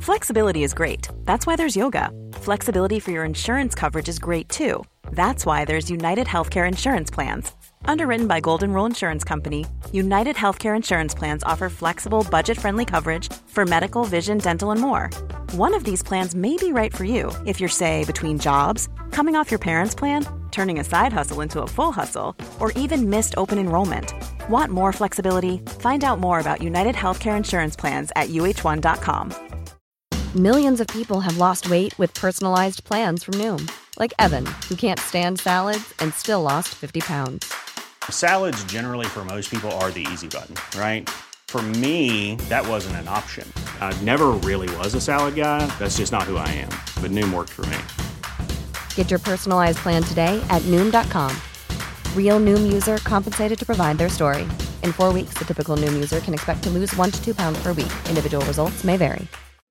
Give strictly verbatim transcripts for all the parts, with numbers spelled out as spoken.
Flexibility is great. That's why there's yoga. Flexibility for your insurance coverage is great too. That's why there's United Healthcare Insurance Plans. Underwritten by Golden Rule Insurance Company, United Healthcare Insurance Plans offer flexible, budget-friendly coverage for medical, vision, dental, and more. One of these plans may be right for you if you're, say, between jobs, coming off your parents' plan, turning a side hustle into a full hustle, or even missed open enrollment. Want more flexibility? Find out more about United Healthcare Insurance Plans at U H one dot com. Millions of people have lost weight with personalized plans from Noom. Like Evan, who can't stand salads and still lost fifty pounds. Salads generally for most people are the easy button, right? For me, that wasn't an option. I never really was a salad guy. That's just not who I am. But Noom worked for me. Get your personalized plan today at Noom dot com. Real Noom user compensated to provide their story. In four weeks, the typical Noom user can expect to lose one to two pounds per week. Individual results may vary.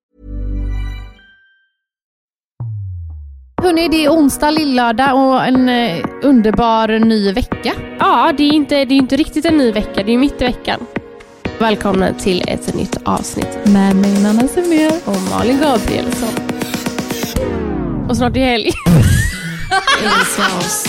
Hörrni, det är onsdag, lillördag och en eh, underbar ny vecka. Ja, det är inte, det är inte riktigt en ny vecka, det är mitt i veckan. Välkomna till ett nytt avsnitt med mig, Nanna Semir och Malin Gabrielsson. Och snart är helg. Älskar oss.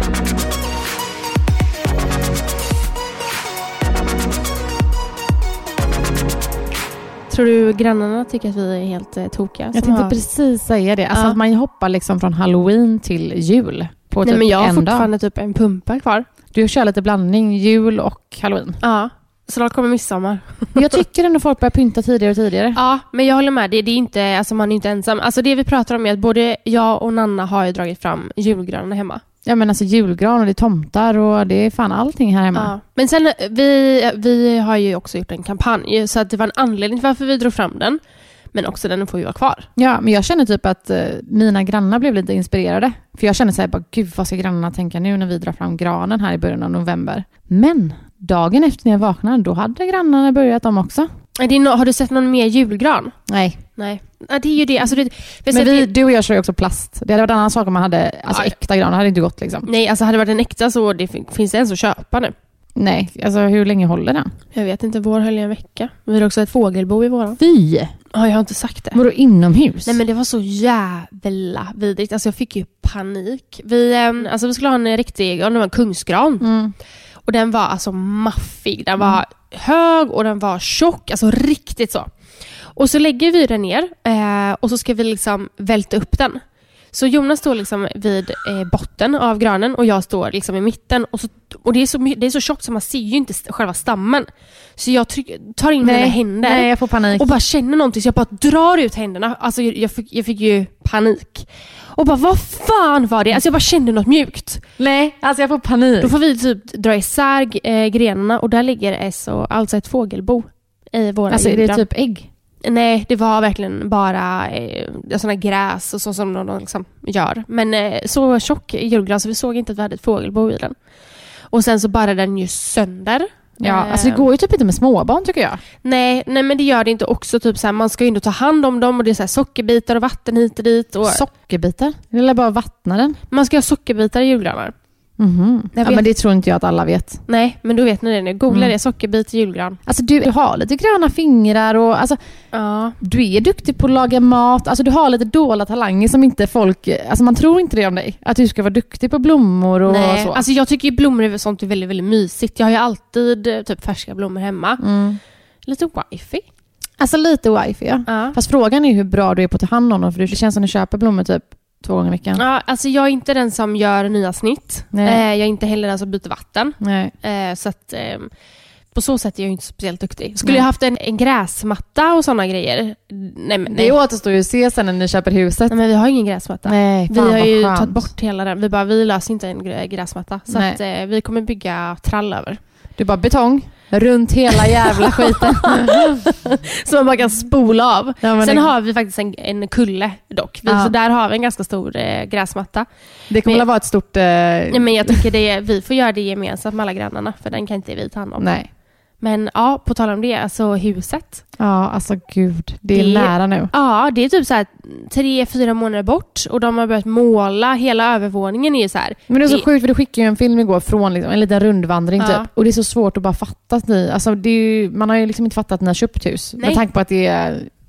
Tror du grannarna tycker att vi är helt eh, tokiga? Jag tänkte har... precis säga det. Alltså ja. Att man hoppar liksom från Halloween till jul på Nej, typ men jag har en fortfarande dag. Typ en pumpa kvar. Du kör lite blandning, jul och Halloween. Ja, snart kommer midsommar. Jag tycker ändå folk börjar pynta tidigare och tidigare. Ja, men jag håller med. Det, det är inte, alltså man är inte ensam. Alltså det vi pratar om är att både jag och Nanna har ju dragit fram julgranen hemma. Ja, men alltså julgran och det är tomtar och det är fan allting här hemma. Ja. Men sen, vi, vi har ju också gjort en kampanj så att det var en anledning till varför vi drog fram den. Men också den får ju vara kvar. Ja, men jag känner typ att uh, mina grannar blev lite inspirerade. För jag känner så här, bara, gud vad ska grannarna tänka nu när vi drar fram granen här i början av november. Men dagen efter när jag vaknade, då hade grannarna börjat dem också. Är det no- har du sett någon mer julgran? Nej. Nej. Ja, det är ju det. Alltså, det men vi, du och jag kör ju också plast. Det hade varit en annan sak om man hade alltså, äkta gran. Det hade inte gått liksom. Nej, alltså hade det varit en äkta så det finns det ens att köpa nu. Nej, alltså hur länge håller den? Jag vet inte, vår höll en vecka. Vi har också ett fågelbo i våran. Fy! Ja, jag har inte sagt det. Var du inomhus? Nej, men det var så jävla vidrigt. Alltså jag fick ju panik. Vi, eh, alltså, vi skulle ha en riktig, ja, det var en kungsgran. Mm. Och den var alltså maffig. Den var mm. hög och den var tjock. Alltså riktigt så. Och så lägger vi den ner eh, och så ska vi liksom välta upp den. Så Jonas står liksom vid eh, botten av granen och jag står liksom i mitten. Och, så, och det, är så, det är så tjockt så man ser ju inte själva stammen. Så jag tryck, tar in nej, mina händer nej, jag får panik. och bara känner någonting. Så jag bara drar ut händerna. Alltså jag, jag, fick, jag fick ju panik. Och bara, vad fan var det? Alltså jag bara kände något mjukt. Nej, alltså jag får panik. Då får vi typ dra isär eh, grenarna och där ligger es och alltså ett fågelbo i våra alltså julgran. är det typ ägg? Nej, det var verkligen bara eh, såna gräs och så som de liksom gör. Men eh, så tjock julgran så vi såg inte att vi hade ett fågelbo i den. Och sen så bara den ju sönder. Ja, eh, alltså det går ju typ inte med småbarn tycker jag. Nej, nej men det gör det inte också. Typ så här, man ska ju ändå ta hand om dem och det är så här sockerbitar och vatten hit och dit. Och... Sockerbitar? Eller bara vattna den? Man ska ha sockerbitar i julgranar. Mm-hmm. Ja, men det tror inte jag att alla vet. Nej, men då vet ni det nu. Googla mm. det, sockerbit i julgran. Alltså du, du har lite gröna fingrar och alltså, ja. Du är duktig på att laga mat. Alltså du har lite dåliga talanger som inte folk, alltså man tror inte det om dig. Att du ska vara duktig på blommor och Nej. så. Alltså jag tycker ju blommor är sånt är väldigt, väldigt mysigt. Jag har ju alltid typ färska blommor hemma. Mm. Lite wifi. Alltså lite wifi, ja. ja. Fast frågan är hur bra du är på att ta hand om dem. För det känns som att du köper blommor typ två gånger i veckan. Ja, alltså jag är inte den som gör nya snitt. Eh, jag är inte heller den som byter vatten. Nej. Eh, så att eh, på så sätt är jag inte speciellt duktig. Skulle nej. jag haft en, en gräsmatta och sådana grejer? Nej, men, nej. Det återstår ju att se sen när ni köper huset. Nej, men vi har ingen gräsmatta. Nej, vi har ju skönt. tagit bort hela den. Vi bara, vi löser inte en gräsmatta. Så att, eh, vi kommer bygga trall över. Du bara betong runt hela jävla skiten. Så man bara kan spola av. Ja, sen det... har vi faktiskt en, en kulle dock. Vi, ja. Så där har vi en ganska stor eh, gräsmatta. Det kommer men, att vara ett stort... Eh... Ja, men jag tycker det, vi får göra det gemensamt med alla grannarna. För den kan inte vi ta hand om. Nej. Men ja, på tal om det, alltså huset. Ja, alltså gud, det är det, nära nu. Ja, det är typ så här tre, fyra månader bort och de har börjat måla, hela övervåningen är ju så här. Men det är så det... sjukt för du skickade ju en film igår från liksom, en liten rundvandring ja. typ. Och det är så svårt att bara fatta att ni, alltså det är ju, man har ju liksom inte fattat att ni har köpt hus. Nej. Med tanke på att det är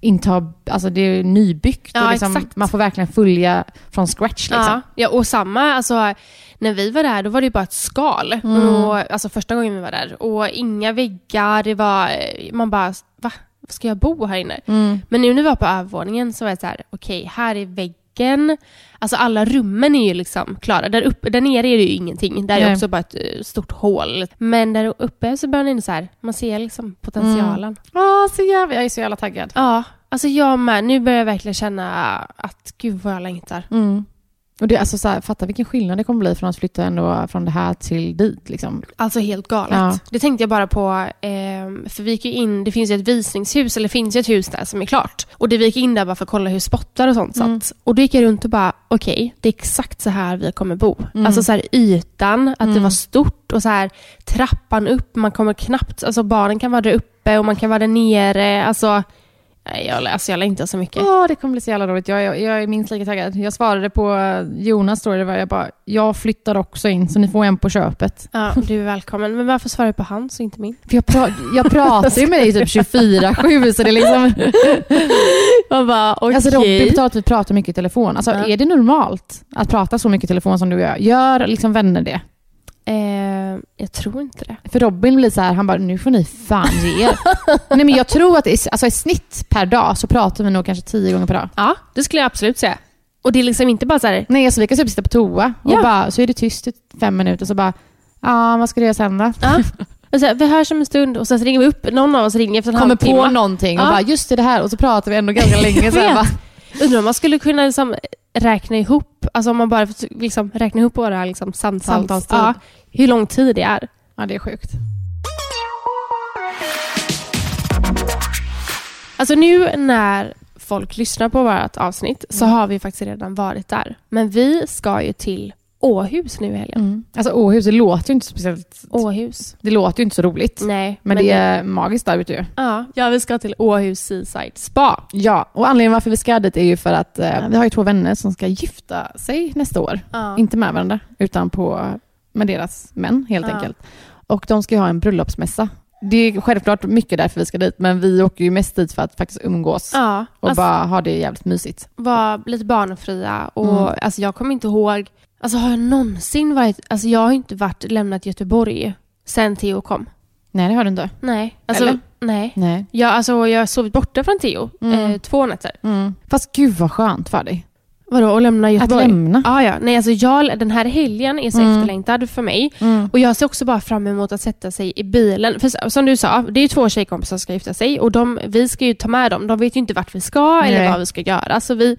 inta, alltså det är nybyggt. Ja, och liksom, exakt. man får verkligen följa från scratch. Liksom. Ja, ja, och samma, alltså när vi var där, då var det ju bara ett skal. Mm. Och, alltså första gången vi var där. Och inga väggar, det var, man bara, va? Ska jag bo här inne? Mm. Men nu när vi var på övervåningen så var det så här, okej, okay, här är väggen. Alltså alla rummen är ju liksom klara. Där, uppe, där nere är det ju ingenting. Där är Nej. också bara ett uh, stort hål. Men där uppe så börjar det så här, man ser liksom potentialen. Mm. Åh, så jävla, jag är så jävla taggad. Ja, alltså jag med. Nu börjar jag verkligen känna att gud vad jag längtar. Mm. Och det, alltså så här, fatta vilken skillnad det kommer bli från att flytta ändå från det här till dit. Liksom. Alltså helt galet. Ja. Det tänkte jag bara på, eh, för vi gick ju in, det finns ju ett visningshus, eller finns ju ett hus där som är klart. Och det vi gick in där bara för att kolla hur spottar och sånt Mm. satt. Och då gick jag runt och bara, okej, okay, det är exakt så här vi kommer bo. Mm. Alltså så här ytan, att Mm. det var stort och så här trappan upp, man kommer knappt, alltså barnen kan vara där uppe och man kan vara där nere, alltså... Nej, jag, alltså jag längtar så mycket. Åh, det kommer bli så jävla roligt. Jag, jag, jag är minst lika taggad. Jag svarade på Jonas story, det var jag bara, jag flyttar också in så ni får en på köpet. Ja, du är välkommen. Men varför svarar du på hans och inte min? För jag, pra- jag pratar ju med dig typ tjugofyra sju så det är liksom... Man bara, okej. Alltså Robin betalar att vi pratar mycket i telefon. Alltså Ja. är det normalt att prata så mycket i telefon som du gör? Gör liksom vänner det? Eh, jag tror inte det. För Robin blir så här, han bara, nu får ni fan ge er. Nej men jag tror att det är, alltså i snitt per dag så pratar vi nog kanske tio gånger per dag. Ja, det skulle jag absolut säga. Och det är liksom inte bara så här... Nej, alltså vi kan typ sitta på toa och Ja. bara, så är det tyst i fem minuter så bara, ja vad ska du göra sen då? Ja. Och så här, vi hörs om en stund och sen så ringer vi upp. Någon av oss ringer efter en Kommer halvtimme. på någonting och Ja. bara, just det här och så pratar vi ändå ganska länge. Så här, vet. bara, Undrar om man skulle kunna liksom räkna ihop, alltså om man bara liksom räkna ihop våra liksom samtals, Samtalstid. ja, hur lång tid det är. ja det är sjukt. Alltså nu när folk lyssnar på vårt avsnitt så har vi faktiskt redan varit där. Men vi ska ju till Åhus nu i helgen. Mm. Alltså Åhus, det låter ju inte speciellt, Åhus. det låter ju inte så roligt. Nej. Men, det är magiskt där ute ju. Ja, ja, vi ska till Åhus Seaside Spa. Ja, och anledningen varför vi ska dit är ju för att eh, vi har ju två vänner som ska gifta sig nästa år. Ja. Inte med varandra, utan på, med deras män helt Ja. enkelt. Och de ska ju ha en bröllopsmässa. Det är självklart mycket därför vi ska dit, men vi åker ju mest dit för att faktiskt umgås. Ja, Och alltså, bara ha det jävligt mysigt. var lite barnfria. Och Mm. alltså, jag kommer inte ihåg... Alltså har jag någonsin varit... Alltså jag har inte varit lämnat Göteborg sen Theo kom. Nej, det har du inte. Nej. Alltså, Eller? nej. Nej. Jag, alltså, jag har sovit borta från Theo. Mm. Eh, två nätter. Mm. Fast gud vad skönt för dig. Vadå, att lämna Göteborg? Att lämna. Ah, ja. Nej, alltså jag, den här helgen är så Mm. efterlängtad för mig. Mm. Och jag ser också bara fram emot att sätta sig i bilen. För som du sa, det är ju två tjejkompisar som ska gifta sig. Och de, vi ska ju ta med dem. De vet ju inte vart vi ska Nej. eller vad vi ska göra. Så vi,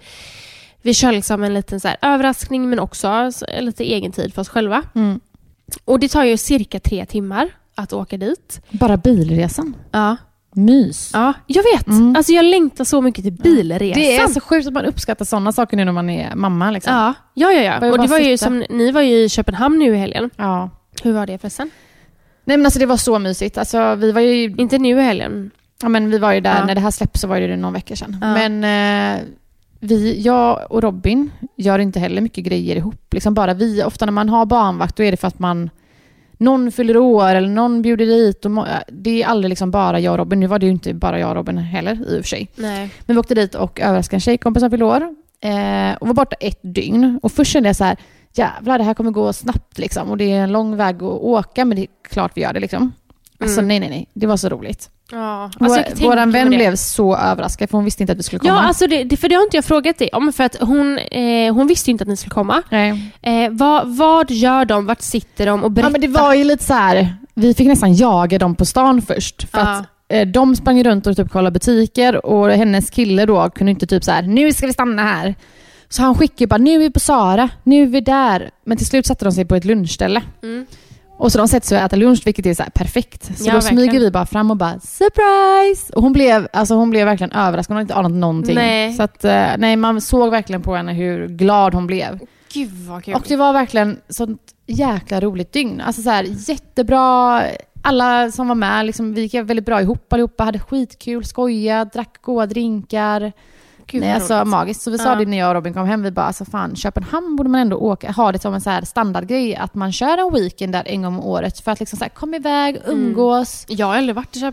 vi kör liksom en liten så här överraskning, men också lite egen tid för oss själva. Mm. Och det tar ju cirka tre timmar att åka dit. Bara bilresan. Ja, Mys. ja. Jag vet. Mm. Alltså jag längtar så mycket till bilresan. Det är så sjukt att man uppskattar sådana saker nu när man är mamma. Liksom. Ja, ja, ja. ja. Bara Och det var ju sitta. som, ni var ju i Köpenhamn nu i helgen. Ja. Hur var det förresten? Nej men alltså det var så mysigt. Alltså vi var ju, Inte nu i helgen. ja, men vi var ju där, Ja. när det här släpps så var det någon vecka sedan. Ja. Men eh, vi, jag och Robin gör inte heller mycket grejer ihop. Liksom bara vi, ofta när man har barnvakt då är det för att man någon fyller år eller någon bjuder dit. Och må, det är aldrig liksom bara jag och Robin. Nu var det ju inte bara jag och Robin heller i och för sig. Nej. Men vi åkte dit och överraskade en tjejkompis som fyllde år. Eh, och var borta ett dygn. Och först kände jag så här, jävlar det här kommer gå snabbt liksom. Och det är en lång väg att åka, men det är klart vi gör det liksom. Alltså Mm. nej, nej, nej. Det var så roligt. Ja, alltså, Vår, jag kan tänka våran mig vän det. blev så överraskad för hon visste inte att vi skulle komma. Ja, alltså det, det, för det har inte jag frågat dig om. För att hon, eh, hon visste ju inte att ni skulle komma. Nej. Eh, vad, vad gör de? Vart sitter de? Och berätta. Ja, men det var ju lite så här, vi fick nästan jaga dem på stan först. För Ja. att eh, de sprang runt och typ kollade butiker och hennes kille då kunde inte typ så här, nu ska vi stanna här. Så han skickade bara, nu är vi på Sara, nu är vi där. Men till slut satte de sig på ett lunchställe. Mm. Och så de sätter sig och äter lunch, vilket är så här perfekt. Så Ja, då smyger verkligen. vi bara fram och bara surprise! Och hon blev, alltså hon blev verkligen överraskad, hon hade inte anat någonting. Nej. Så att, eh, nej, man såg verkligen på henne hur glad hon blev. Gud vad kul. Och det var verkligen sånt jäkla roligt dygn. Alltså så här, jättebra. Alla som var med, liksom, vi gick väldigt bra ihop allihopa, hade skitkul, skoja, drack goda drinkar. Gud, Nej, vad alltså roligt. magiskt. Så vi sa Ja. det när jag och Robin kom hem, vi bara, alltså fan, Köpenhamn borde man ändå åka, ha det som en så här standardgrej, att man kör en weekend där en gång om året för att liksom så här, komma iväg, umgås. Jag har aldrig varit i Köpenhamn.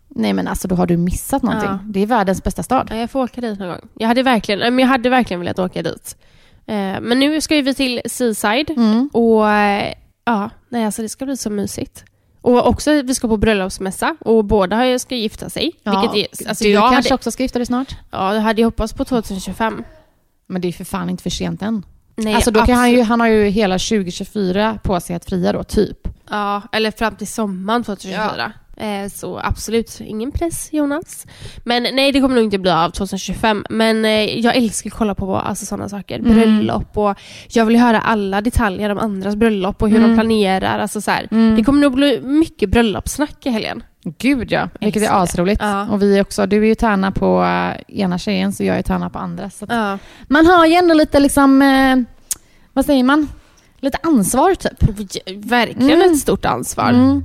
Nej men alltså då har du missat någonting. Ja. Det är världens bästa stad. Ja, jag får åka dit någon gång. Jag hade verkligen, men jag hade verkligen velat åka dit. Eh, men nu ska vi till Seaside. Mm. Och eh, ja, nej, alltså det ska bli så mysigt. Och också vi ska på bröllopsmässa. Och båda ska gifta sig. Ja, vilket är, alltså du jag kanske hade, också ska gifta dig snart. Ja, jag hade hoppats på tjugohundratjugofem. Men det är för fan inte för sent än. Nej, alltså då kan han, absolut. ju, han har ju hela tjugo tjugofyra på sig att fria då, typ. Ja, eller fram till sommaren tjugohundratjugofyra. Eh, så absolut ingen press, Jonas. Men nej, det kommer nog inte bli av tjugohundratjugofem. Men eh, jag älskar att kolla på alltså, sådana saker. Mm. Bröllop och jag vill höra alla detaljer om andras bröllop och hur Mm. de planerar. Alltså, så här. Mm. Det kommer nog bli mycket bröllopssnack i helgen. Gud ja, vilket är Älskar det. asroligt. Ja. Och vi också, du är ju tärna på uh, ena tjejen så jag är tärna på andra. Så att Ja. man har ju ändå lite liksom, eh, vad säger man? Lite ansvar typ. Verkligen Mm. ett stort ansvar. Mm.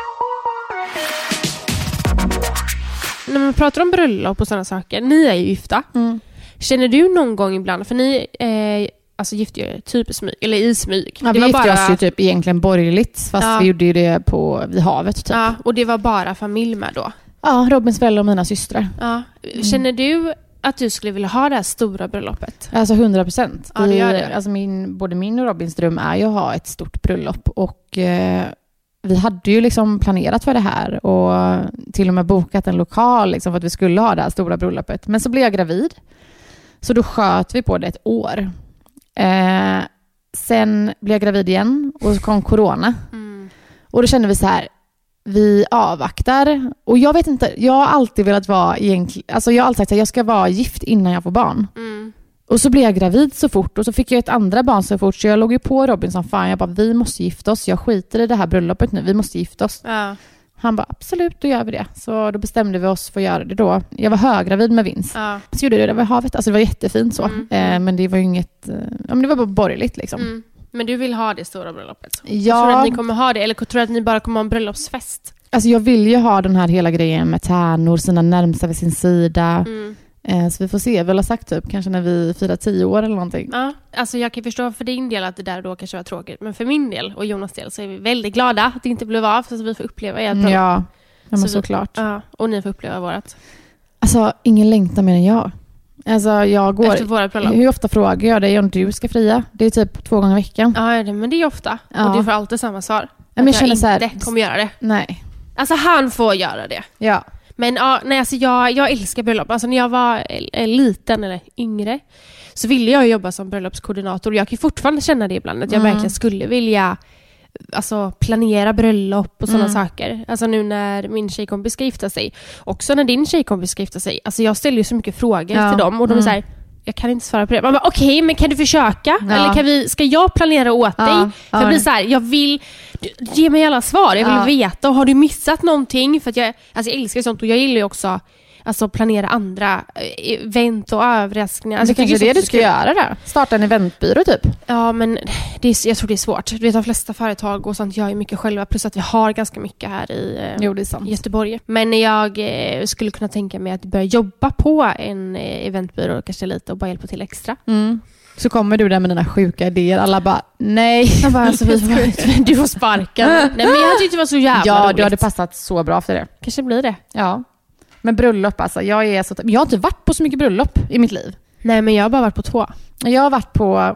När man pratar om bröllop och sådana saker, ni är ju gifta. Mm. Känner du någon gång ibland, för ni eh, alltså gifte ju typ i smyg, eller i smyg. Ja, vi var gifte bara, oss ju typ egentligen borgerligt fast Ja. vi gjorde ju det på, vid havet typ. Ja, och det var bara familj med då. Ja, Robins föräldrar och mina systrar. Ja. Känner du att du skulle vilja ha det här stora bröllopet? Alltså hundra procent. Ja, det gör det. Alltså min, både min och Robins dröm är ju att ha ett stort bröllop. Och eh, vi hade ju liksom planerat för det här. Och till och med bokat en lokal liksom, för att vi skulle ha det här stora bröllopet. Men så blev jag gravid. Så då sköt vi på det ett år. Eh, sen blev jag gravid igen. Och så kom corona. Mm. Och då kände vi så här. Vi avvaktar. Och jag vet inte, jag har alltid velat vara egentligen, alltså jag har alltid sagt att jag ska vara gift innan jag får barn. Mm. Och så blev jag gravid så fort och så fick jag ett andra barn så fort så jag låg ju på Robin som fan. Jag bara, vi måste gifta oss. Jag skiter i det här bröllopet nu. Vi måste gifta oss. Ja. Han bara, absolut, då gör vi det. Så då bestämde vi oss för att göra det då. Jag var höggravid med Vince. Ja. Så gjorde jag det, det var havet. Alltså det var jättefint så. Mm. Eh, men det var ju inget, eh, ja men det var bara borgerligt liksom. Mm. Men du vill ha det stora bröllopet? Ja. Tror du att ni kommer ha det? Eller tror du att ni bara kommer ha en bröllopsfest? Alltså jag vill ju ha den här hela grejen med tärnor, sina närmsta vid sin sida. Mm. Eh, så vi får se, väl har sagt typ, kanske när vi firar tio år eller någonting. Ja, alltså jag kan förstå för din del att det där då kanske var tråkigt. Men för min del och Jonas del så är vi väldigt glada att det inte blev av. Så att vi får uppleva ert bröllop. Ja, ja men Så vi- såklart. Ja, och ni får uppleva vårat. Alltså ingen längtar mer än jag. Alltså jag går... Efter våra bröllop. Hur ofta frågar jag dig om du ska fria? Det är typ två gånger i veckan. Ja, det- men det är ofta. Ja. Och du får alltid samma svar. men Att jag känner så här- inte kommer göra det. Nej. Alltså han får göra det. Ja. Men ja, nej, alltså jag, jag älskar bröllop. Alltså när jag var eh, liten eller yngre så ville jag jobba som bröllopskoordinator. Jag kan fortfarande känna det ibland att jag Mm. verkligen skulle vilja alltså, planera bröllop och sådana Mm. saker. Alltså nu när min tjejkompis ska gifta sig. Också när din tjejkompis ska gifta sig. Alltså jag ställer ju så mycket frågor Ja. till dem och de är Mm. så här, jag kan inte svara på det. Man bara, okej, okay, men kan du försöka? Ja. Eller kan vi, ska jag planera åt Ja. dig? För Ja. jag blir så här, jag vill, ge mig alla svar. Jag vill Ja. veta, har du missat någonting? För att jag, alltså jag älskar sånt och jag gillar ju också alltså planera andra eh, event och överraskningar. Alltså, Det kanske är jag tycker det du sånt ska är kul. göra där. Starta en eventbyrå typ. Ja, men det är, jag tror det är svårt. Du vet, de flesta företag och sånt gör ju mycket själva. Plus att vi har ganska mycket här i eh, Jo, det är sant. Göteborg. Men jag eh, skulle kunna tänka mig att börja jobba på en eh, eventbyrå kanske lite och bara hjälpa till extra. Mm. Så kommer du där med dina sjuka idéer. Alla bara, nej. Jag bara, alltså, vi får, du får sparka. Nej, men jag tyckte det var så jävla Ja, roligt. du hade passat så bra för det. Kanske blir det. Ja. Men bröllop alltså, jag är så... Jag har inte varit på så mycket bröllop i mitt liv. Nej, men jag har bara varit på två. Jag har varit på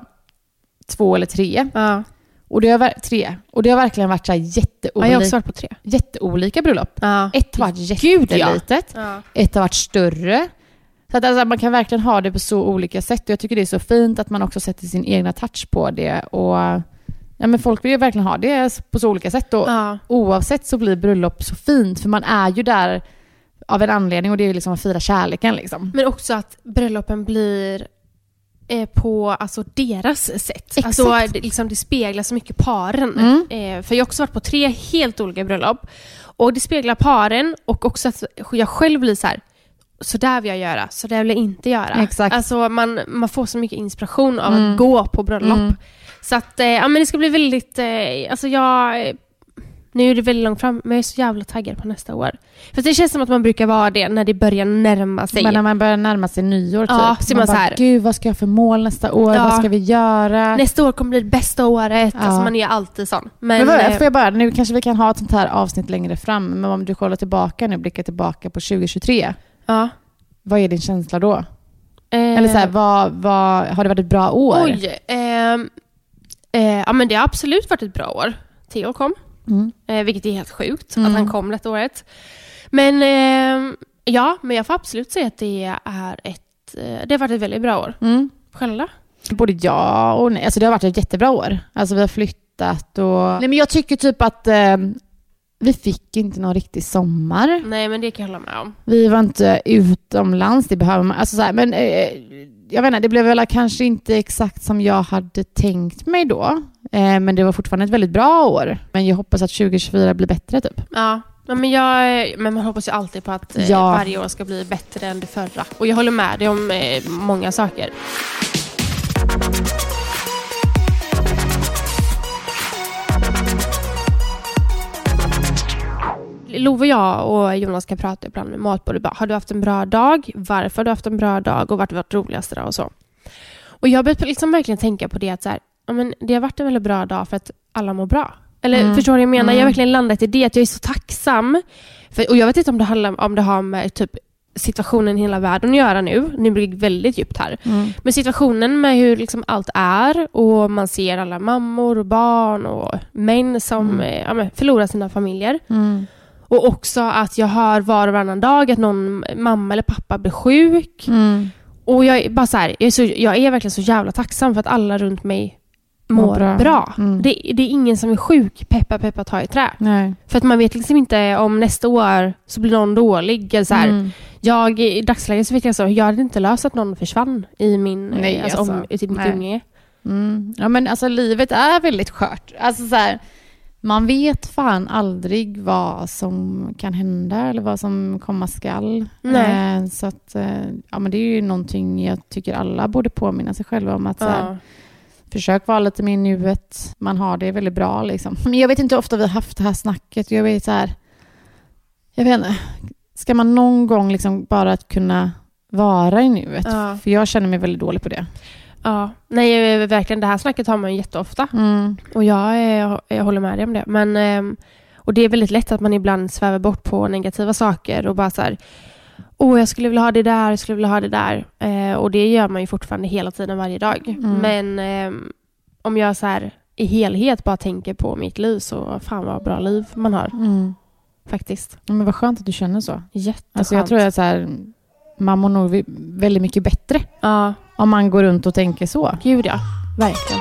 två eller tre. Ja, Och det har varit tre. Och det har verkligen varit så här ja jätteolika, jag har också varit på tre. jätteolika bröllop. Ja. Ett har varit Gud, ja. jättelitet. Ja. Ett har varit större. Så att alltså, man kan verkligen ha det på så olika sätt. Och jag tycker det är så fint att man också sätter sin egna touch på det. Och ja, men folk vill ju verkligen ha det på så olika sätt. Och Ja. oavsett så blir bröllop så fint. För man är ju där av en anledning. Och det är ju liksom att fira kärleken liksom. Men också att bröllopen blir eh, på alltså, deras sätt. Exakt. Alltså, det, liksom, det speglar så mycket paren. Mm. Eh, för jag har också varit på tre helt olika bröllop. Och det speglar paren och också att jag själv blir så här, så där vill jag göra, så där vill jag inte göra. Exakt. Alltså man, man får så mycket inspiration av Mm. att gå på bröllop. Mm. Så att, eh, ja men det ska bli väldigt, eh, alltså jag, Nu är det väldigt långt fram, men jag är så jävla taggad på nästa år. För det känns som att man brukar vara det när det börjar närma sig. Men när man börjar närma sig nyår typ. Ja, så man, man bara, så här, gud vad ska jag för mål nästa år? Ja. Vad ska vi göra? Nästa år kommer bli det bästa året. Ja. Alltså man är alltid sån. Men, men vad, får jag bara, nu kanske vi kan ha ett sånt här avsnitt längre fram. Men om du kollar tillbaka nu, blickar tillbaka på tjugo tjugotre. Ja. Vad är din känsla då? Eh, Eller så här, vad, vad, har det varit ett bra år? Oj, eh, eh, ja men det har absolut varit ett bra år. Theo kom. Mm. Eh, vilket är helt sjukt mm. att han kom detta året. Men eh, ja, men jag får absolut säga att det är ett eh, det har varit ett väldigt bra år. Mm. Själva? Både ja och nej. Alltså det har varit ett jättebra år. Alltså vi har flyttat och... Nej, men jag tycker typ att eh, vi fick inte någon riktig sommar. Nej, men det kan jag hålla med om. Vi var inte utomlands, det behöver man. Alltså så här, men eh, jag vet inte, det blev väl kanske inte exakt som jag hade tänkt mig då. Eh, men det var fortfarande ett väldigt bra år. Men jag hoppas att tjugo tjugofyra blir bättre typ. Ja, men, jag, men man hoppas ju alltid på att eh, ja. varje år ska bli bättre än det förra. Och jag håller med dig om eh, många saker. Love och jag och Jonas kan prata ibland med matbordet. Bara, har du haft en bra dag? Varför har du haft en bra dag? Och vart har varit roligaste dag och så. Och jag började liksom verkligen tänka på det att så här, ja, men det har varit en väldigt bra dag för att alla mår bra. Eller mm. förstår du vad jag menar? Mm. Jag har verkligen landat i det att jag är så tacksam. För, och jag vet inte om det, handlar, om det har med typ situationen i hela världen att göra nu. Nu blir det väldigt djupt här. Mm. Men situationen med hur liksom allt är och man ser alla mammor och barn och män som mm. ja, men, förlorar sina familjer. Mm. Och också att jag hör var och varannan dag att någon mamma eller pappa blir sjuk. Mm. Och jag är bara så här, jag är, så, jag är verkligen så jävla tacksam för att alla runt mig mår bra. bra. Mm. Det, det är ingen som är sjuk, peppa peppa ta i trä. Nej. För att man vet liksom inte om nästa år så blir någon dålig. Eller så här. Mm. Jag, i dagsläget så vet jag så, jag hade inte löst att någon försvann i min, Nej, alltså, alltså. Om, i mitt umgänge. Mm. Ja men alltså livet är väldigt skört. Alltså så här, man vet fan aldrig vad som kan hända eller vad som komma skall. Nej. Eh, så att, eh, ja men det är ju någonting jag tycker alla borde påminna sig själva om att ja. så här, försök vara lite mer i nuet. Man har det väldigt bra liksom. Men jag vet inte hur ofta vi har haft det här snacket. Jag vet så här, jag vet inte. Ska man någon gång liksom bara att kunna vara i nuet? Ja. För jag känner mig väldigt dålig på det. Ja, nej verkligen det här snacket har man jätteofta. Mm. Och jag, jag, jag håller med dig om det. Men, och det är väldigt lätt att man ibland svävar bort på negativa saker och bara så här, åh jag skulle vilja ha det där, jag skulle vilja ha det där. Eh, och det gör man ju fortfarande hela tiden varje dag. Mm. Men eh, om jag så här i helhet bara tänker på mitt liv så fan vad bra liv man har. Mm. Faktiskt. Men vad skönt att du känner så. Jätteskönt. Alltså jag tror att så här, man mår nog väldigt mycket bättre. Ja. Om man går runt och tänker så. Gud ja, verkligen.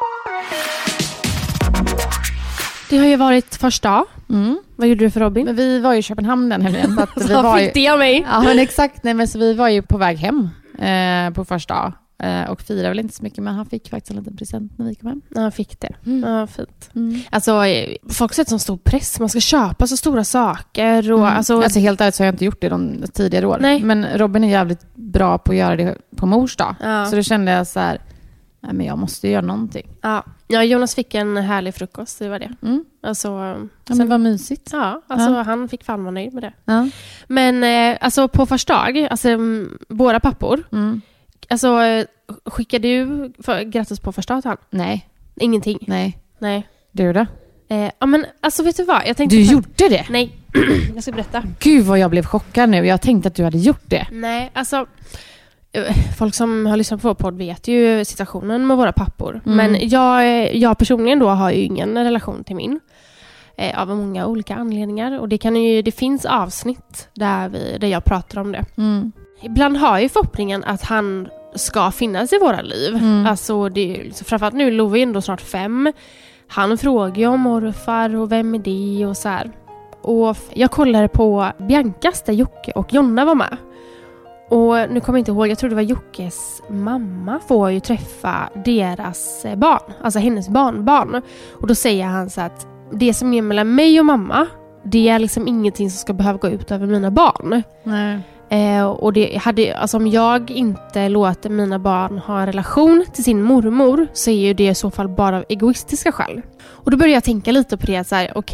Det har ju varit första dag. Mm. Vad gjorde du för Robin? Men vi var ju i Köpenhamn den helgen. Så att vi så var fick det av mig. Ja men exakt, nej, men så vi var ju på väg hem eh, på första dag. Eh, och firade väl inte så mycket, men han fick faktiskt en liten present när vi kom hem. Ja, han fick det. Mm. Ja, fint. Mm. Alltså, folk sätter sån stor press. Man ska köpa så stora saker. Och, mm. alltså... alltså helt ärligt så har jag inte gjort det de tidigare år. Nej. Men Robin är jävligt bra på att göra det på mors dag. Ja. Så då kände jag så här, nej men jag måste göra någonting. Ja, ja Jonas fick en härlig frukost, det var det. Mm. Alltså, ja, men vad mysigt. Ja, alltså ja. Han fick fan vara nöjd med det. Ja. Men eh, alltså på första dag, alltså våra pappor, mm. alltså skickar du för, grattis på första dagen? Nej. Ingenting? Nej. Nej. Du då? Eh, ja men alltså vet du vad? Jag tänkte du för... gjorde det? Nej, jag ska berätta. Gud vad jag blev chockad nu. Jag tänkte att du hade gjort det. Nej, alltså folk som har lyssnat på vår podd vet ju situationen med våra pappor. Mm. Men jag, jag personligen då har ju ingen relation till min. Eh, av många olika anledningar. Och det, kan ju, det finns avsnitt där, vi, där jag pratar om det. Mm. Ibland har jag ju förhoppningen att han ska finnas i våra liv. Mm. Alltså det, så framförallt nu, Love är ändå snart fem. Han frågar ju om morfar och vem är det och så här. Och jag kollade på Biancas där Jocke och Jonna var med. Och nu kommer jag inte ihåg, jag tror det var Jockes mamma får ju träffa deras barn. Alltså hennes barnbarn. Och då säger han så att det som är mellan mig och mamma, det är liksom ingenting som ska behöva gå ut över mina barn. Nej. Eh, och det hade, alltså om jag inte låter mina barn ha en relation till sin mormor så är ju det i så fall bara av egoistiska skäl. Och då började jag tänka lite på det så här, okej,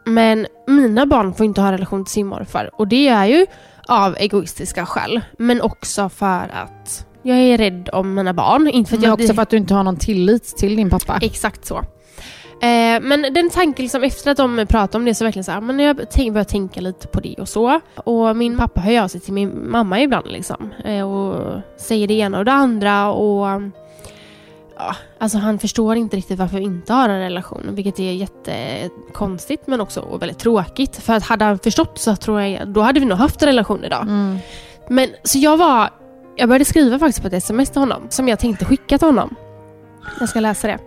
Men mina barn får inte ha relation till sin morfar. Och det är ju av egoistiska skäl. Men också för att jag är rädd om mina barn. Inte för att men jag också blir... för att du inte har någon tillit till din pappa. Exakt så. Eh, men den tanken liksom, efter att de pratar om det så verkligen så här, men jag tänk, börjar tänka lite på det och så. Och min pappa hör av sig till min mamma ibland liksom. Eh, och säger det ena och det andra. Och ja, alltså han förstår inte riktigt varför vi inte har en relation. Vilket är jättekonstigt men också väldigt tråkigt. För att hade han förstått så tror jag, då hade vi nog haft en relation idag. Mm. Men så jag var, jag började skriva faktiskt på ett sms till honom. Som jag tänkte skicka till honom. Jag ska läsa det.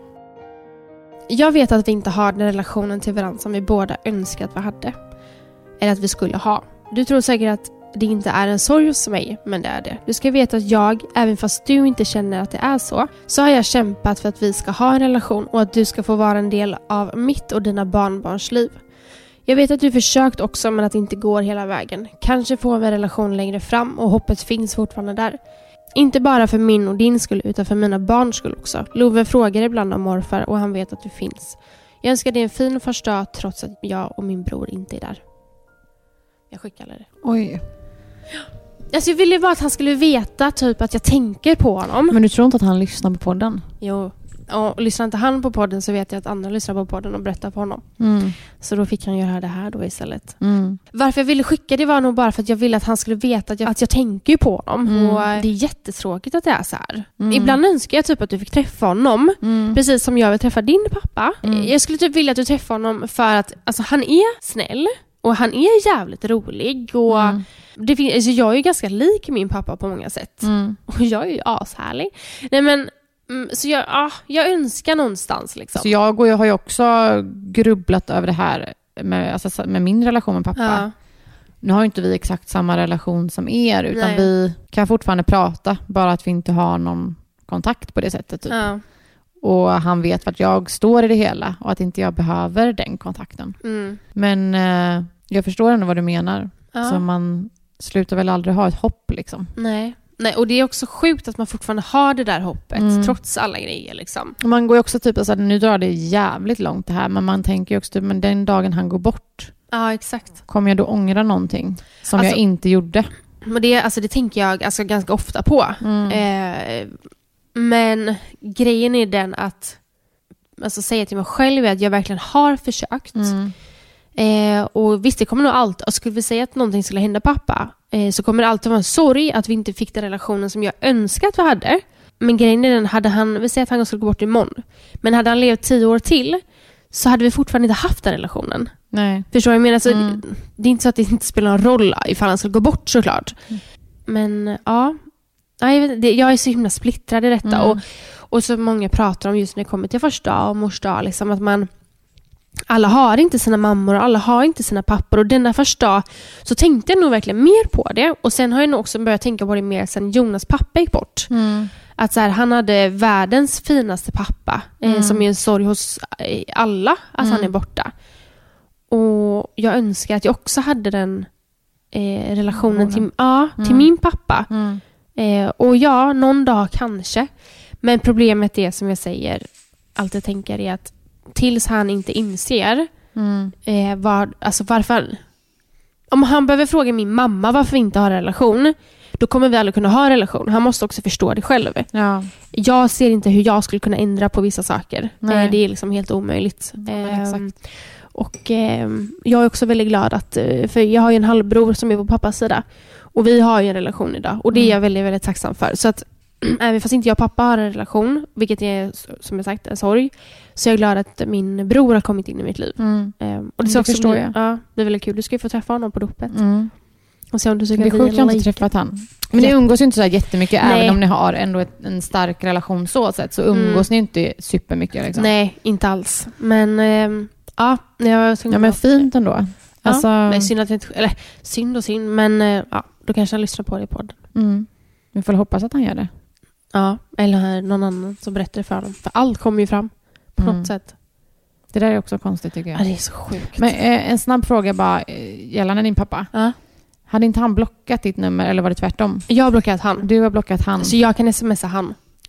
Jag vet att vi inte har den relationen till varandra som vi båda önskade att vi hade. Eller att vi skulle ha. Du tror säkert att det inte är en sorg hos mig, men det är det. Du ska veta att jag, även fast du inte känner att det är så, så har jag kämpat för att vi ska ha en relation och att du ska få vara en del av mitt och dina barnbarns liv. Jag vet att du försökt också, men att det inte går hela vägen. Kanske får vi en relation längre fram och hoppet finns fortfarande där. Inte bara för min och din skull, utan för mina barns skull också. Love frågar ibland om morfar och han vet att du finns. Jag önskar dig en fin första dag trots att jag och min bror inte är där. Jag skickar det. Oj. Alltså jag ville bara att han skulle veta typ att jag tänker på honom. Men du tror inte att han lyssnar på podden? Jo. Och lyssnar inte han på podden så vet jag att andra lyssnar på podden och berättar på honom. Mm. Så då fick han göra det här då istället. Mm. Varför jag ville skicka det var nog bara för att jag ville att han skulle veta att jag, att jag tänker på honom. Mm. Och det är jättetråkigt att det är så här. Mm. Ibland önskar jag typ att du fick träffa honom. Mm. Precis som jag vill träffa din pappa. Mm. Jag skulle typ vilja att du träffar honom för att alltså, han är snäll. Och han är jävligt rolig. Och mm. det fin- alltså, jag är ju ganska lik min pappa på många sätt. Mm. Och jag är ju ashärlig. Nej men... Så jag, ja, jag önskar någonstans liksom. Så jag, och jag har ju också grubblat över det här med, alltså, med min relation med pappa. Ja. Nu har ju inte vi exakt samma relation som er, utan Nej. Vi kan fortfarande prata, bara att vi inte har någon kontakt på det sättet typ. Ja. Och han vet vart jag står i det hela och att inte jag behöver den kontakten. Mm. Men eh, jag förstår ändå vad du menar. Ja. Så man slutar väl aldrig ha ett hopp liksom. Nej. Nej, och det är också sjukt att man fortfarande har det där hoppet mm. trots alla grejer liksom. Man går ju också typ, alltså, nu drar det jävligt långt det här, men man tänker ju också typ, men den dagen han går bort. Ja, exakt. Kommer jag då ångra någonting som alltså, jag inte gjorde? Men det, alltså, det tänker jag alltså, ganska ofta på. Mm. Eh, men grejen är den att alltså, säga till mig själv att jag verkligen har försökt. Mm. Eh, och visst, det kommer nog alltid, och skulle vi säga att någonting skulle hända pappa eh, så kommer det alltid vara en sorg att vi inte fick den relationen som jag önskat att vi hade. Men grejen är den, hade han, vi säger att han skulle gå bort imorgon, men hade han levt tio år till så hade vi fortfarande inte haft den relationen. Nej. Förstår du vad jag menar? Alltså, mm. det, det är inte så att det inte spelar någon roll ifall han skulle gå bort såklart. Mm. Men ja, jag, vet, det, jag är så himla splittrad i detta. Mm. Och, och så många pratar om just när det kommer till första dag och mors dag, liksom, att man alla har inte sina mammor och alla har inte sina pappor. Och denna första dag så tänkte jag nog verkligen mer på det. Och sen har jag nog också börjat tänka på det mer sen Jonas pappa gick bort. Mm. Att så här, han hade världens finaste pappa. Mm. Eh, som är en sorg hos alla att mm. han är borta. Och jag önskar att jag också hade den eh, relationen mm. till, ja, till mm. min pappa. Mm. Eh, och ja, någon dag kanske. Men problemet är, som jag säger, alltid tänker är att tills han inte inser mm. eh, var, alltså varför, om han behöver fråga min mamma varför vi inte har en relation, då kommer vi aldrig kunna ha en relation. Han måste också förstå det själv. Ja. Jag ser inte hur jag skulle kunna ändra på vissa saker. Eh, det är liksom helt omöjligt. Eh, exakt. Och eh, jag är också väldigt glad att, för jag har ju en halvbror som är på pappas sida och vi har ju en relation idag och det är jag väldigt, väldigt tacksam för. Så att även fast inte jag och pappa har en relation, vilket är som jag sagt en sorg, så är jag glad att min bror har kommit in i mitt liv. Mm. Um, och det, det förstår bli, jag. Ja, det är väldigt kul. Du ska ju få träffa honom på dopet. Mm. Och se om du det är sjukt att jag inte träffat han. Men ni umgås ju inte så här jättemycket. Nej. Även om ni har ändå ett, en stark relation så sätt, så umgås mm. ni inte supermycket. Liksom. Nej, inte alls. Men um, ja, jag ja, men fint ändå. Ja, alltså... nej, synd att inte, eller synd och synd, men uh, ja, då kanske han lyssnar på det i podden. Mm. Vi får hoppas att han gör det. Ja, eller någon annan som berättar för dem. För allt kommer ju fram på mm. något sätt. Det där är också konstigt tycker jag. Ja, det är så sjukt. Men eh, en snabb fråga bara eh, gällande din pappa. Ja. Hade inte han blockat ditt nummer eller var det tvärtom? Jag har blockat han. Du har blockat han. Så jag kan smsa han.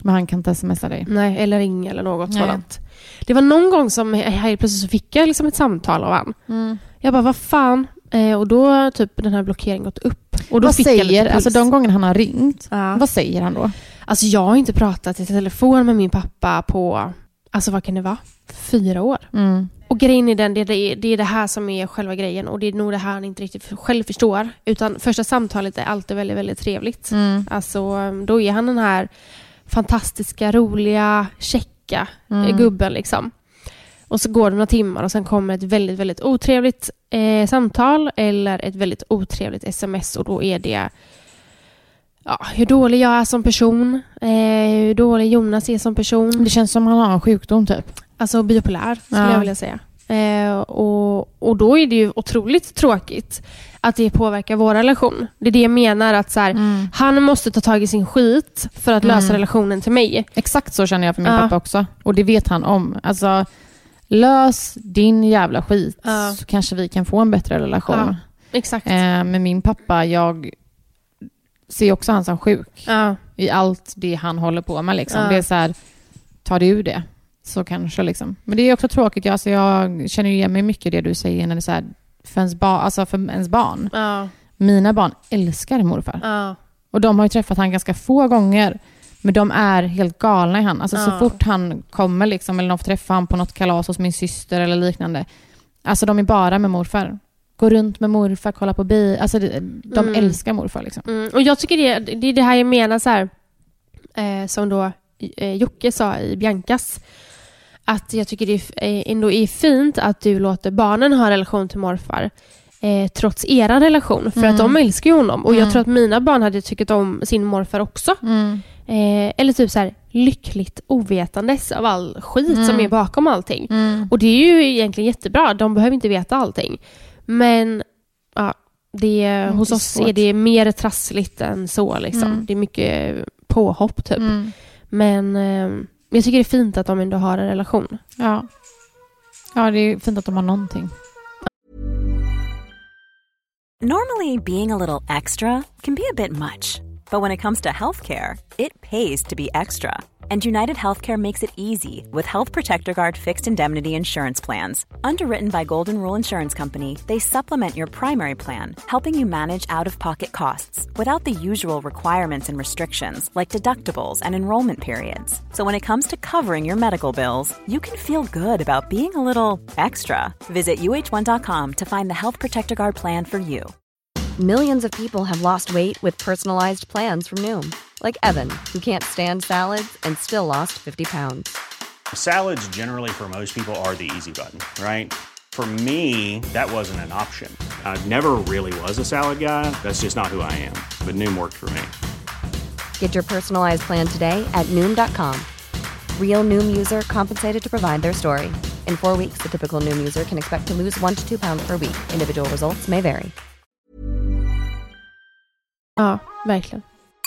Men han kan inte smsa dig. Nej, eller ringa eller något Nej. sådant. Det var någon gång som helt plötsligt så fick jag liksom ett samtal av han. Mm. Jag bara, vad fan? Eh, och då har typ den här blockeringen gått upp. Och då Vad fick jag lite säger, puls. alltså de gånger han har ringt, Ja. vad säger han då? Alltså jag har inte pratat i telefon med min pappa på, alltså vad kan det vara? Fyra år. Mm. Och grejen är den, det är, det är det här som är själva grejen. Och det är nog det här han inte riktigt själv förstår. Utan första samtalet är alltid väldigt, väldigt trevligt. Mm. Alltså då är han den här fantastiska, roliga, checka Mm. gubben liksom. Och så går det några timmar och sen kommer ett väldigt, väldigt otrevligt eh, samtal eller ett väldigt otrevligt sms och då är det ja, hur dålig jag är som person, eh, hur dålig Jonas är som person. Det känns som han har en sjukdom typ. Alltså bipolär skulle Ja. jag vilja säga. Eh, och, och då är det ju otroligt tråkigt att det påverkar vår relation. Det är det jag menar att så här, Mm. han måste ta tag i sin skit för att lösa Mm. relationen till mig. Exakt så känner jag för min Ja. pappa också. Och det vet han om. Alltså, lös din jävla skit Ja. så kanske vi kan få en bättre relation. Ja. Exakt. Eh, med min pappa, jag ser också han som sjuk Ja. i allt det han håller på med. Liksom. Ja. Det är så här, tar du ur det så kanske liksom. Men det är också tråkigt. Jag, alltså, jag känner igen mig mycket i det du säger när det är så här, för, ens ba- alltså för ens barn. Ja. Mina barn älskar morfar. Ja. Och de har ju träffat han ganska få gånger. Men de är helt galna i han. Alltså Ja. så fort han kommer liksom, eller de får träffa han på något kalas hos min syster eller liknande. Alltså de är bara med morfar. Gå runt med morfar, kolla på bi. Alltså de, de Mm. älskar morfar liksom. Mm. Och jag tycker det, det är det här jag menar så här, eh, som då eh, Jocke sa i Biancas. Att jag tycker det är, ändå är fint att du låter barnen ha relation till morfar. Eh, trots era relation. För Mm. att de älskar ju honom. Och Mm. jag tror att mina barn hade tyckt om sin morfar också. Mm. Eh, eller typ så här lyckligt ovetandes av all skit Mm. som är bakom allting. Mm. Och det är ju egentligen jättebra. De behöver inte veta allting. Men ja, det, Mm, hos det är oss svårt. är det mer trassligt än så. Liksom. Mm. Det är mycket påhopp typ. Mm. Men eh, jag tycker det är fint att de ändå har en relation. Ja. Ja, det är fint att de har någonting. Normally, being a little extra can be a bit much, but when it comes to healthcare, it pays to be extra. And United Healthcare makes it easy with Health Protector Guard fixed indemnity insurance plans. Underwritten by Golden Rule Insurance Company, they supplement your primary plan, helping you manage out-of-pocket costs without the usual requirements and restrictions like deductibles and enrollment periods. So when it comes to covering your medical bills, you can feel good about being a little extra. Visit U H one dot com to find the Health Protector Guard plan for you. Millions of people have lost weight with personalized plans from Noom. Like Evan, who can't stand salads and still lost fifty pounds. Salads generally for most people are the easy button, right? For me, that wasn't an option. I never really was a salad guy. That's just not who I am. But Noom worked for me. Get your personalized plan today at Noom dot com. Real Noom user compensated to provide their story. In four weeks, the typical Noom user can expect to lose one to two pounds per week. Individual results may vary. Ja, verkligen.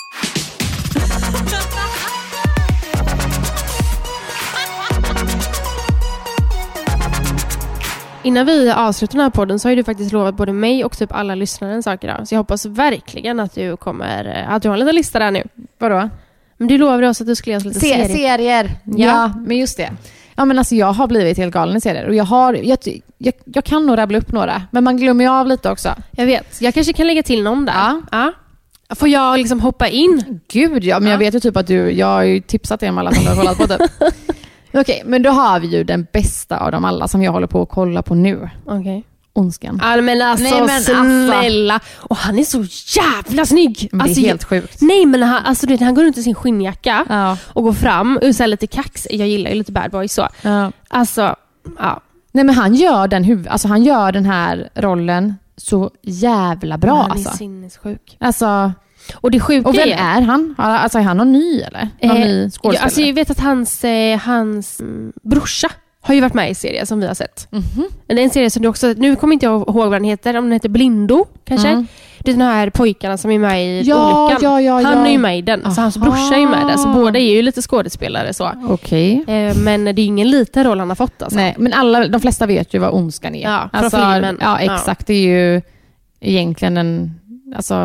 Innan vi avslutar den här podden så har ju du faktiskt lovat både mig och typ alla lyssnare en sak idag. Så jag hoppas verkligen att du kommer, att du har en liten lista där nu. Vadå? Men du lovade oss att du skulle ge oss lite Se- serier. serier. Ja. Ja. men just det. Ja, men alltså jag har blivit helt galen i serier. Och jag, har, jag, jag, jag kan nog rabbla upp några. Men man glömmer ju av lite också. Jag vet, jag kanske kan lägga till någon där. Ja. Ja. Får jag liksom hoppa in? Gud, ja. Men Ja. jag vet ju typ att du... Jag har ju tipsat dig om alla som du har kollat på typ. Okej, men då har vi ju den bästa av dem alla som jag håller på att kolla på nu. Okej. Ondskan. Ja, men alltså Nej, men alltså. snälla. Och han är så jävla snygg. Men det är Alltså, helt jag- sjukt. Nej, men han, alltså, du vet, han går runt i sin skinnjacka Ja. och går fram och så här lite kax. Jag gillar ju lite bad boys så. Ja. Alltså, ja. Nej, men han gör den huv- alltså han gör den här rollen så jävla bra han är alltså. sinnessjuk. Alltså, Och det sjuka och vem är... är han? Alltså är han någon ny eller? Någon Eh, ny ja, skådespelare? alltså, jag vet att hans, eh, hans mm, brorsa har ju varit med i serien som vi har sett. Mhm. Men det är en serie som du också... Nu kommer inte jag ihåg vad den heter. Om den heter Blindo, kanske. Mm. Det är de här pojkarna som är med i Ja, Olyckan. ja, ja, Han ja. är ju med i den. Så hans Aha. brorsa är ju med där. Så båda är ju lite skådespelare så. Okej. Eh, men det är ju ingen liten roll han har fått alltså. Nej, men alla, de flesta vet ju vad ondskan är. Ja, från alltså, filmen. Ja, exakt. Det är ju egentligen en... Alltså,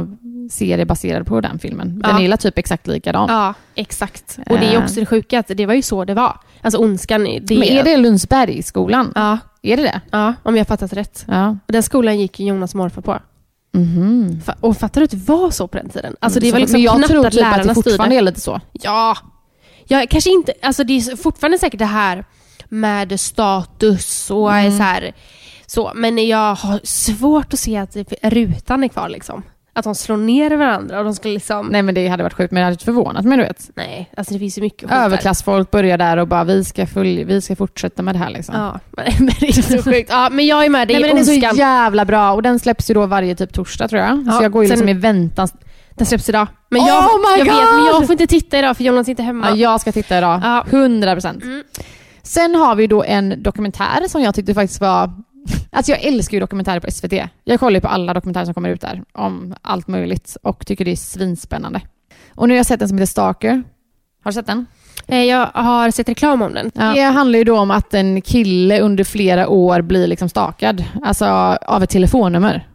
serie baserad på den filmen. Ja. Den är typ exakt likadan. Ja, exakt. Och det är också det sjuka att det var ju så det var. Alltså ondskan. Det Men är det Lundsbergsskolan? Ja. Är det det? Ja, om jag fattat rätt. Ja. Och den skolan gick Jonas morfar på. Mm-hmm. Fa- och fattar du att det var så på den tiden? Alltså det var liksom men jag knappt tror att typ att lärarna det fortfarande styrde. är lite så. Ja. Ja, kanske inte. Alltså det är fortfarande säkert det här med status och Mm. så här. Så, men jag har svårt att se att rutan är kvar liksom. Att de slår ner varandra och de ska liksom... Nej, men det hade varit sjukt, men det hade inte förvånat mig, du vet. Nej, alltså det finns ju mycket skit där. Överklassfolk börjar där och bara, vi ska, följa, vi ska fortsätta med det här liksom. Ja, men det är så sjukt. Ja, men jag är med dig. Nej, men den är ondskan. så jävla bra och den släpps ju då varje typ torsdag tror jag. Ja, så jag går ju liksom sen- i väntan. Den släpps idag. Men Oh jag, my jag vet, God! men jag får inte titta idag för Jonas är inte hemma. Ja, jag ska titta idag. Ja. hundra procent. Mm. Sen har vi då en dokumentär som jag tyckte faktiskt var... Alltså jag älskar ju dokumentärer på S V T. Jag kollar ju på alla dokumentärer som kommer ut där om allt möjligt och tycker det är svinspännande. Och nu har jag sett en som heter Stalker. Har du sett den? Eh, Jag har sett reklam om den. Ja. Det handlar ju då om att en kille under flera år blir liksom stalkad. Alltså av ett telefonnummer.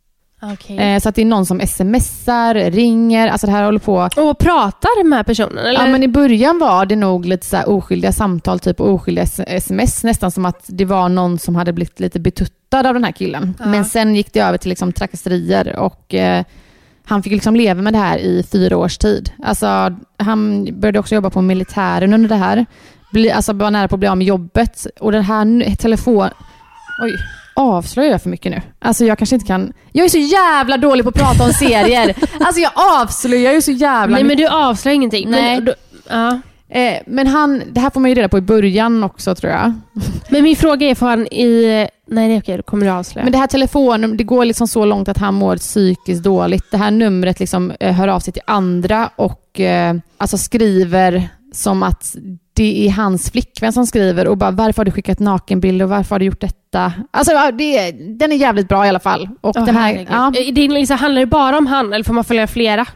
Okay. Eh, så att det är någon som smsar, ringer. Alltså det här håller på... Och pratar med personen? Eller? Ja, men i början var det nog lite så här oskyldiga samtal, typ oskyldiga sms. Nästan som att det var någon som hade blivit lite betuttad av den här killen. Ja. Men sen gick det över till liksom trakasserier och... Eh, han fick liksom leva med det här i fyra års tid. Alltså, han började också jobba på militären under det här. Bli, alltså var nära på att bli av med jobbet. Och den här telefon... Oj, avslöjar jag för mycket nu? Alltså jag kanske inte kan... Jag är så jävla dålig på att prata om serier. Alltså jag avslöjar ju så jävla Nej, mycket. men du avslöjar ingenting. Nej. Men, då, ja. Eh, men han... Det här får man ju reda på i början också, tror jag. men min fråga är, får han i... Nej, det är okej, då kommer du avslöja. Men det här telefonnumret, det går liksom så långt att han mår psykiskt dåligt. Det här numret liksom eh, hör av sig till andra och eh, alltså skriver som att det är hans flickvän som skriver och bara, varför har du skickat nakenbilder och varför har du gjort detta? Alltså ja, det, den är jävligt bra i alla fall. Och Åh, den här, herregud. ja, Det är liksom, handlar det bara om han eller får man följa flera?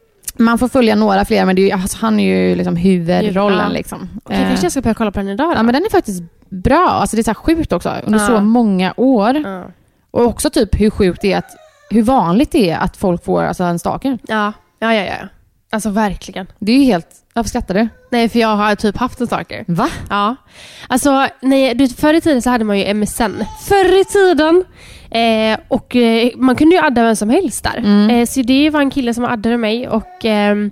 man får följa några fler, men det är, ju- alltså, han är ju liksom huvudrollen. Ja. Liksom. Okej, kanske jag ska börja kolla på den idag då. Ja, men den är faktiskt bra. Alltså det är så här sjukt också. Under Ja. så många år. Ja. Och också typ hur sjukt det är att, hur vanligt det är att folk får alltså, en stalker. Ja. Ja, ja, ja. Alltså verkligen. Det är ju helt... Varför skrattar du? Nej, för jag har typ haft en stalker. Va? Ja. Alltså, nej, du, förr i tiden så hade man ju M S N. Förr i tiden. Eh, och eh, man kunde ju adda vem som helst där. Mm. Eh, så det var en kille som addade mig och ehm,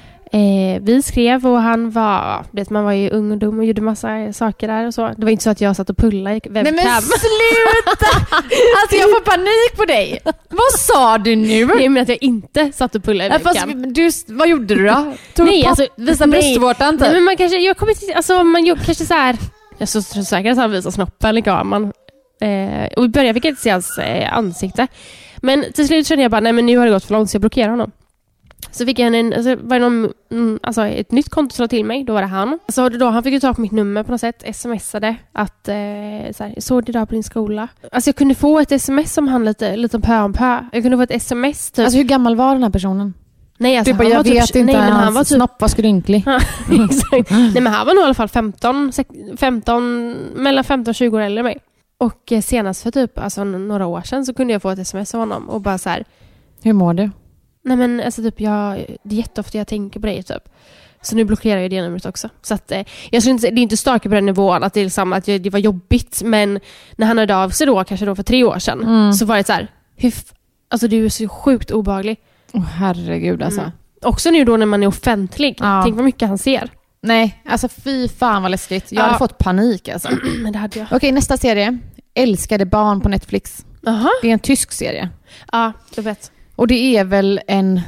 eh, vi skrev och han var, vet man var ju ung och dum och gjorde massa saker där och så. Det var inte så att jag satt och pullade i webcam. Nej men sluta! Alltså jag får panik på dig. Vad sa du nu? Nej, men att jag inte satt och pullade i Ja, fast, webcam. du, vad gjorde du då? Tog Nej, på, alltså, visa nej. bröstvårtan Nej, typ? men man kanske, jag kommer inte, alltså man gjorde kanske så här. Jag så, så säker att han visar snoppen i kameran. Eh, och i början fick jag inte se hans eh, ansikte. Men till slut kände jag bara, nej men nu har det gått för långt så jag blockerar honom. Så fick jag en, alltså, var det någon, mm, alltså ett nytt konto som till mig, då var det han. Så då, han fick ju ta på mitt nummer på något sätt, smsade att eh, så här, jag såg det där på din skola. Alltså jag kunde få ett sms om han lite, lite pö om pö. Jag kunde få ett sms typ. Alltså hur gammal var den här personen? nej, alltså, Du bara, han jag var vet typ, inte, nej, men hans han var typ snopp var skrynklig. Ja, exakt. Nej, men han var nog i alla fall femton, femton mellan femton och tjugo år äldre än mig. Och eh, senast för typ alltså, några år sedan så kunde jag få ett sms av honom och bara så här, Hur mår du? nej men alltså typ jag, det är jätteofta jag tänker på dig typ. Så nu blockerar jag det numret också. Så att eh, jag tror inte, det är inte starkt på den nivån att det är liksom, att jag, det var jobbigt, men när han hörde av sig då, kanske då för tre år sedan, Mm. så var det så här, hur f- alltså du är så sjukt obehaglig. Åh herregud alltså. Mm. Också nu då när man är offentlig. Ja. Tänk vad mycket han ser. Nej, alltså fy fan vad läskigt. Jag Ja. hade fått panik alltså. Men det hade jag. Okej, nästa serie. Älskade barn på Netflix. Aha. Det är en tysk serie. Ja, jag vet. Och det är väl en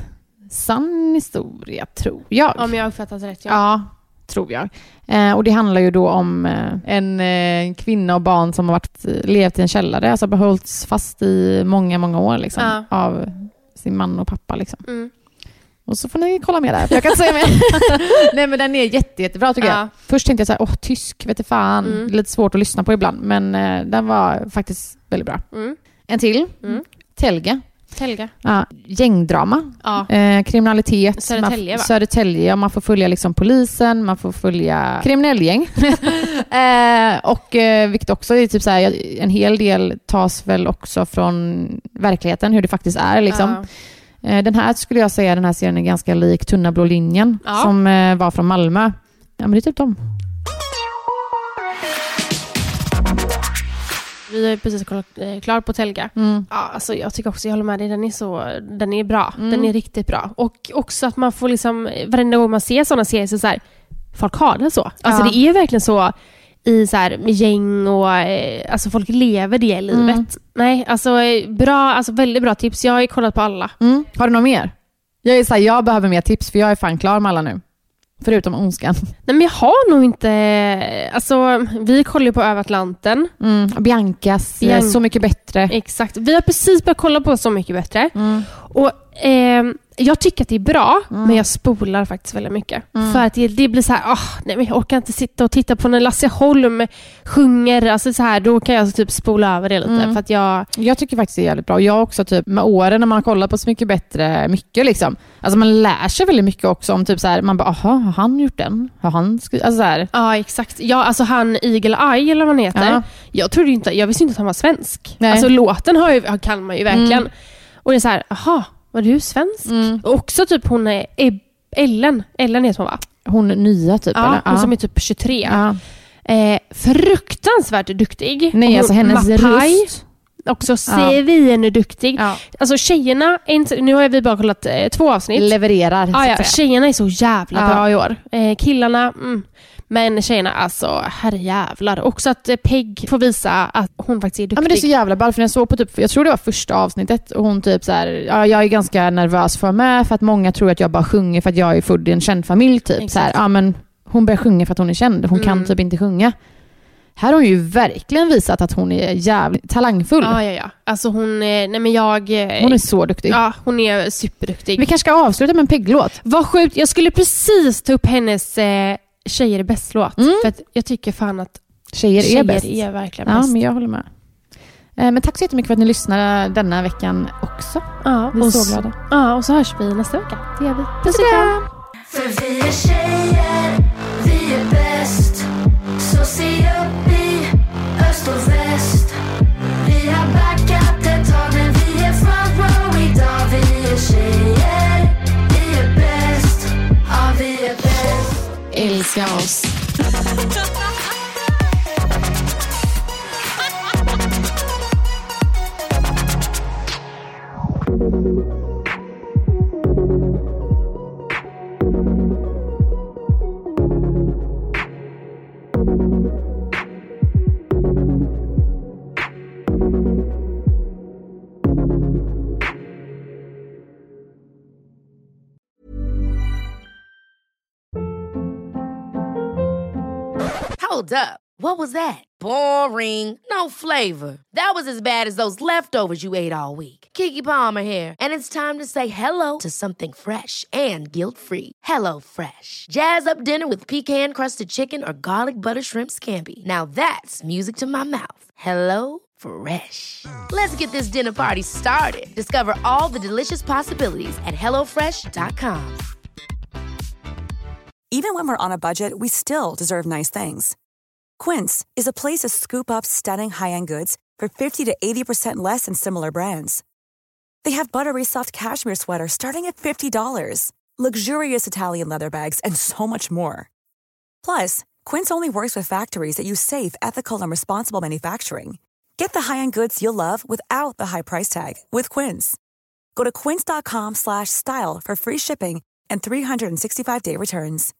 sann historia, tror jag. Om jag har uppfattat rätt, ja. Ja, tror jag. Eh, och det handlar ju då om eh, en eh, kvinna och barn som har varit, levt i en källare, alltså behållits fast i många, många år liksom, Ja. av sin man och pappa. Liksom. Mm. Och så får ni kolla med där, för jag kan inte säga mer. Nej, men den är jätte, jättebra tycker Ja. jag. Först tänkte jag så här, åh, tysk, vet du fan. Mm. Det är lite svårt att lyssna på ibland, men eh, den var faktiskt väldigt bra. Mm. En till, Mm. Telge. Telga. Ja, gängdrama. Ja. Eh, kriminalitet. Södertälje, man, va? Södertälje, ja, man får följa liksom polisen, man får följa kriminellgäng. eh, och eh, vilket också är typ så här, en hel del tas väl också från verkligheten, hur det faktiskt är liksom. Eh, den här skulle jag säga, den här serien är ganska lik Tunna blå linjen Ja. som eh, var från Malmö. Ja, men det är typ dem. Vi har precis kollat eh, klart på Telga. Mm. Ja, alltså jag tycker också, jag håller med dig, den är så, den är bra. Mm. Den är riktigt bra. Och också att man får liksom, varenda gång man ser sådana serier så, så här, folk har det så. Alltså Ja. det är verkligen så i så här med gäng och eh, alltså folk lever det livet. Mm. Nej, alltså eh, bra, alltså väldigt bra tips. Jag har ju kollat på alla. Mm. Har du något mer? Jag är så här, jag behöver mer tips för jag är fan klar med alla nu. Förutom Ondskan. Nej, men jag har nog inte, alltså vi kollar ju på Över Atlanten. Mm. Biancas, Bian- Så mycket bättre. Exakt. Vi har precis börjat kolla på Så mycket bättre. Mm. Och eh, jag tycker att det är bra, Mm. men jag spolar faktiskt väldigt mycket. Mm. För att det, det blir så här, oh, nej, men jag orkar inte sitta och titta på när Lasse Holm sjunger. Alltså så här, då kan jag typ spola över det lite. Mm. För att jag... Jag tycker faktiskt det är jävligt bra. Jag också typ med åren när man har kollat på Så mycket bättre, mycket liksom. Alltså man lär sig väldigt mycket också om typ så här, man bara, aha, har han gjort den? Har han skrivit? Alltså så här. Ja, exakt. Ja, alltså han Eagle Eye eller vad han heter. Ja. Jag trodde inte, jag visste inte att han var svensk. Nej. Alltså låten har ju, kan man ju verkligen. Mm. Och det är så här, aha, var du svensk? Mm. Och också typ hon är Eb- Ellen. Ellen heter hon, va? Hon nya typ Ja, eller? hon som är typ tjugotre. Ja. Eh, fruktansvärt duktig. Nej, Och alltså hon- hennes Mapai, röst. också svineduktig. Ja. Alltså tjejerna, är inte, nu har vi bara kollat eh, två avsnitt. Levererar. så Ah, att ja, säga. tjejerna är så jävla Ja. bra i år. Eh, killarna, mm. Men tjejerna, alltså herrejävlar. Också att eh, Peg får visa att hon faktiskt är duktig. Ja, men det är så jävla ball för jag såg på typ, jag tror det var första avsnittet och hon typ så här, ja, jag är ganska nervös för mig för att många tror att jag bara sjunger för att jag är född i en känd familj typ. Exakt. Så här, ja, men hon börjar sjunga för att hon är känd. Hon kan Mm. typ inte sjunga. Här har hon ju verkligen visat att hon är jävligt talangfull. Ja, ja, ja. Alltså hon, eh, nej men jag... eh, Hon är så duktig. Ja, hon är superduktig. Vi kanske ska avsluta med en Peg-låt. Vad sjukt, jag skulle precis ta upp hennes eh, Tjejer är bäst-låt. Mm. För att jag tycker fan att Tjejer, tjejer är bäst. är verkligen Ja, bäst. men jag håller med. Eh, Men tack så jättemycket för att ni lyssnade denna veckan också. Ja, Vi är och så s- glada. Ja, och så hörs vi nästa vecka. Det gör vi. Puss och kram! För vi är tjejer, vi är bäst. Så se upp i öst och väst. Vi har backat ett tag men vi är front row idag. Vi är tjejer, vi är bäst. Ja, vi är bäst. Älska oss. Hold up. What was that? Boring. No flavor. That was as bad as those leftovers you ate all week. Keke Palmer here, and it's time to say hello to something fresh and guilt-free. Hello Fresh. Jazz up dinner with pecan-crusted chicken or garlic butter shrimp scampi. Now that's music to my mouth. Hello Fresh. Let's get this dinner party started. Discover all the delicious possibilities at hello fresh dot com. Even when we're on a budget, we still deserve nice things. Quince is a place to scoop up stunning high-end goods for fifty to eighty percent less than similar brands. They have buttery soft cashmere sweaters starting at fifty dollars, luxurious Italian leather bags, and so much more. Plus, Quince only works with factories that use safe, ethical, and responsible manufacturing. Get the high-end goods you'll love without the high price tag with Quince. Go to quince dot com slash style for free shipping and three sixty-five day returns.